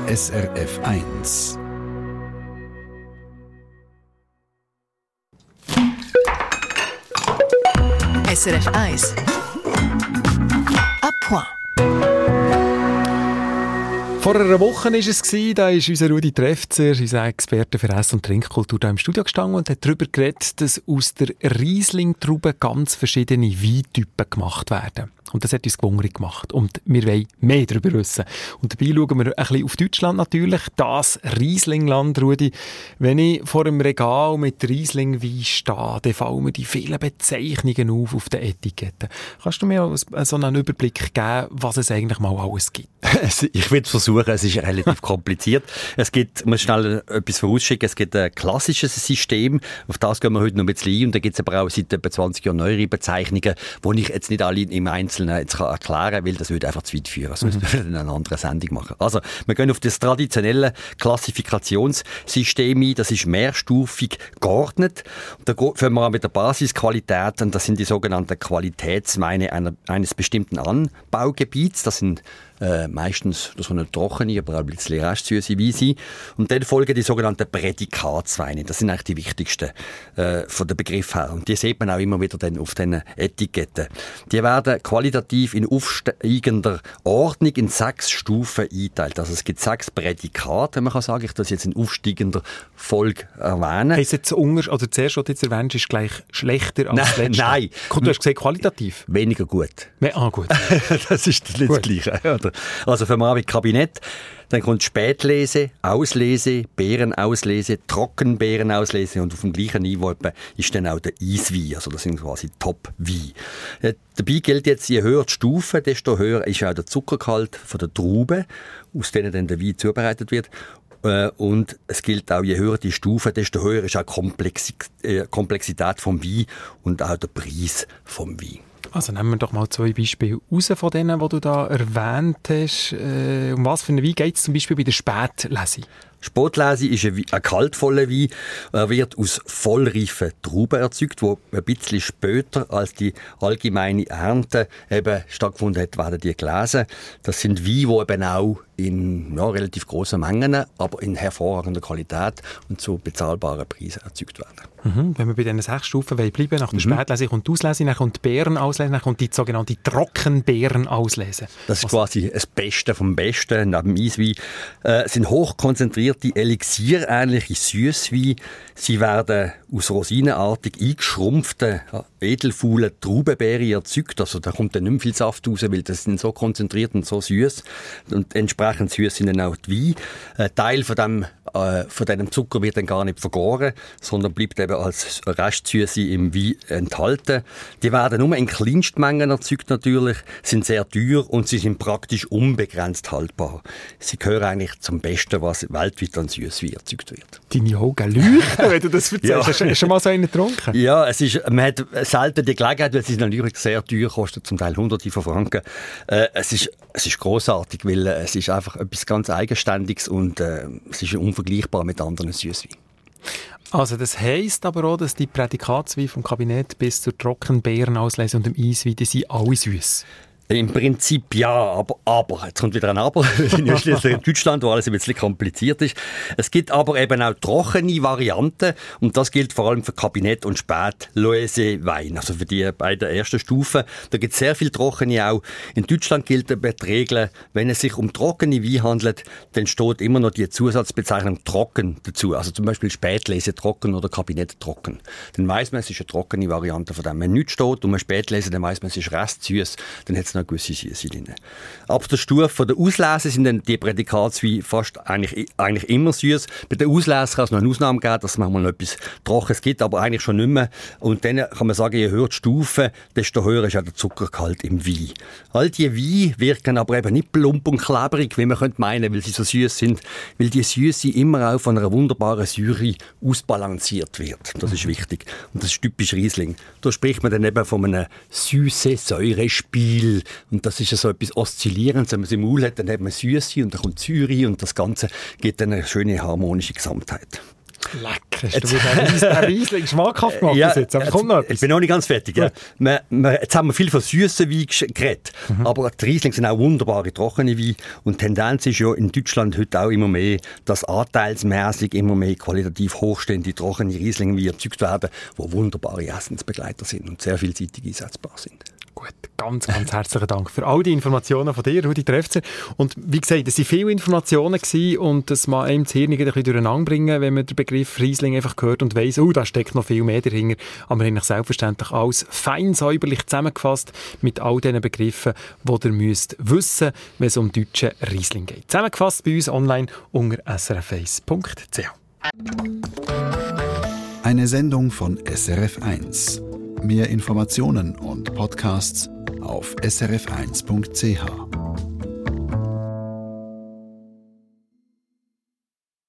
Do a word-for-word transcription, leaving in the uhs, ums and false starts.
S R F eins. S R F eins. À point. Vor einer Woche war es, da ist unser Rudi Trefzer, unser Experte für Ess- und Trinkkultur, hier im Studio gestanden und hat darüber geredet, dass aus der Riesling-Traube ganz verschiedene Weintypen gemacht werden. Und das hat uns gewundert gemacht. Und wir wollen mehr darüber wissen. Und dabei schauen wir ein bisschen auf Deutschland natürlich. Das Rieslingland, Rudi. Wenn ich vor einem Regal mit Riesling-Wein stehe, dann fallen mir die vielen Bezeichnungen auf, auf den Etiketten. Kannst du mir so einen Überblick geben, was es eigentlich mal alles gibt? Ich will es versuchen, es ist relativ kompliziert. Es gibt, ich muss schnell etwas vorausschicken, es gibt ein klassisches System, auf das gehen wir heute noch ein bisschen ein. Und da gibt es aber auch seit etwa zwanzig Jahren neuere Bezeichnungen, die ich jetzt nicht alle im Einzelnen jetzt kann erklären kann, weil das würde einfach zu weit führen. Das müssen wir in einer anderen Sendung machen. Also, wir gehen auf das traditionelle Klassifikationssystem ein. Das ist mehrstufig geordnet. Und da fangen wir an mit der Basisqualität. Und das sind die sogenannten Qualitätsweine einer, eines bestimmten Anbaugebiets. Das sind Äh, meistens das so eine trockene, aber auch ein bisschen restsüße Weine. Und dann folgen die sogenannten Prädikatsweine. Das sind eigentlich die wichtigsten äh, von den Begriff her. Und die sieht man auch immer wieder dann auf den Etiketten. Die werden qualitativ in aufsteigender Ordnung in sechs Stufen eingeteilt. Also es gibt sechs Prädikate, man kann sagen, ich das jetzt in aufsteigender Folge erwähnen. Heisst jetzt Unger, oder zuerst, was du jetzt erwähnst, ist gleich schlechter als das letzte? Nein. Du hast gesagt, qualitativ? Weniger gut. Ah, gut. Das ist nicht das Gleiche. Also fangen wir an mit Kabinett. Dann kommt Spätlese, Auslese, Beerenauslese, Trockenbeerenauslese und auf dem gleichen Niveau ist dann auch der Eiswein. Also das sind quasi Top-Wein. Äh, dabei gilt jetzt, je höher die Stufe, desto höher ist auch der Zuckergehalt von der Traube, aus denen dann der Wein zubereitet wird. Äh, und es gilt auch, je höher die Stufe, desto höher ist auch die äh, Komplexität vom Wein und auch der Preis vom Wein. Also nehmen wir doch mal zwei Beispiele raus von denen, die du da erwähnt hast. Äh, um was für einen Wein geht es zum Beispiel bei der Spätlese? Spätlese ist ein, ein kaltvoller Wein. Er wird aus vollreifen Trauben erzeugt, die ein bisschen später als die allgemeine Ernte eben stattgefunden hat, werden die gelesen. Das sind Weine, die eben auch in ja, relativ grossen Mengen, aber in hervorragender Qualität und zu bezahlbaren Preisen erzeugt werden. Mhm. Wenn wir bei diesen sechs Stufen bleiben, nach der mhm. Spätlese kommt die Auslese, dann kommt die Beerenauslese, dann kommt die sogenannte Trockenbeerenauslese. Das ist Was? quasi das Beste vom Besten neben dem Eiswein. Äh, sind hochkonzentrierte, elixierähnliche Süssweine. Sie werden aus rosinenartig eingeschrumpften, edelfaulen Traubenbeeren erzeugt. Also da kommt dann nicht mehr viel Saft raus, weil das sind so konzentriert und so süß. Und entsprechend süß sind dann auch die Weine. Ein Teil von dem, äh, von diesem Zucker wird dann gar nicht vergoren, sondern bleibt eben als Restsüße im Wein enthalten. Die werden nur in Kleinstmengen erzeugt natürlich, sind sehr teuer und sie sind praktisch unbegrenzt haltbar. Sie gehören eigentlich zum Besten, was weltweit an Süßwein erzeugt wird. Deine Augen leuchten, wenn du das erzählst. Ja. Hast du schon mal so einen getrunken? Ja, es ist, man hat selten die Gelegenheit, weil sie natürlich sehr teuer kosten, zum Teil Hunderte von Franken. Äh, es ist, es ist grossartig, weil äh, es ist einfach etwas ganz Eigenständiges und äh, es ist unvergleichbar mit anderen Süßweinen. Also das heisst aber auch, dass die Prädikatsweine vom Kabinett bis zur Trockenbeerenauslese und dem Eiswein, die sind alle süß. Im Prinzip ja, aber, aber, jetzt kommt wieder ein Aber, wir sind ja schließlich in Deutschland, wo alles ein bisschen kompliziert ist. Es gibt aber eben auch trockene Varianten und das gilt vor allem für Kabinett und Spätlese-Wein, also für die beiden ersten Stufen. Da gibt es sehr viel trockene auch. In Deutschland gilt aber die Regel, wenn es sich um trockene Wein handelt, dann steht immer noch die Zusatzbezeichnung trocken dazu. Also zum Beispiel Spätlese trocken oder Kabinett trocken. Dann weiss man, es ist eine trockene Variante von dem. Wenn nichts steht und man Spätlese, dann weiss man, es ist restsüß, dann hat es noch eine gewisse Süße drin. Ab der Stufe der Auslese sind dann die Prädikatsweine fast eigentlich, eigentlich immer süß. Bei der Auslese kann es noch eine Ausnahme geben, dass es manchmal noch etwas Trockenes gibt, aber eigentlich schon nicht mehr. Und dann kann man sagen, je höher die Stufe, desto höher ist auch der Zuckergehalt im Wein. All diese Weine wirken aber eben nicht plump und klebrig, wie man könnte meinen, weil sie so süß sind, weil die Süße immer auch von einer wunderbaren Säure ausbalanciert wird. Das ist wichtig. Und das ist typisch Riesling. Da spricht man dann eben von einem süße Säurespiel. Und das ist ja so etwas Oszillierendes. Wenn man es im Maul hat, dann hat man Süße und dann kommt Säure und das Ganze gibt dann eine schöne harmonische Gesamtheit. Leck, hast du wieder einen Riesling schmackhaft gemacht ja, jetzt, aber kommt noch etwas. Ich bin noch nicht ganz fertig. Ja. Wir, wir, jetzt haben wir viel von süßen Weinen geredet, mhm. aber die Riesling sind auch wunderbare trockene Weine und die Tendenz ist ja in Deutschland heute auch immer mehr, dass anteilsmäßig immer mehr qualitativ hochstehende trockene Riesling erzeugt werden, die wunderbare Essensbegleiter sind und sehr vielseitig einsetzbar sind. Gut, ganz, ganz herzlichen Dank für all die Informationen von dir, Rudi Trefzer. Und wie gesagt, es waren viele Informationen gewesen und das mal einem das Hirn ein bisschen durcheinander bringen, wenn man den Begriff Riesling einfach hört und weiss, oh, da steckt noch viel mehr dahinter. Aber wir haben selbstverständlich alles fein säuberlich zusammengefasst mit all diesen Begriffen, die ihr müsst wissen, wenn es um deutschen Riesling geht. Zusammengefasst bei uns online unter s r f eins punkt c h. Eine Sendung von S R F eins. Mehr Informationen und Podcasts auf s r f eins punkt c h.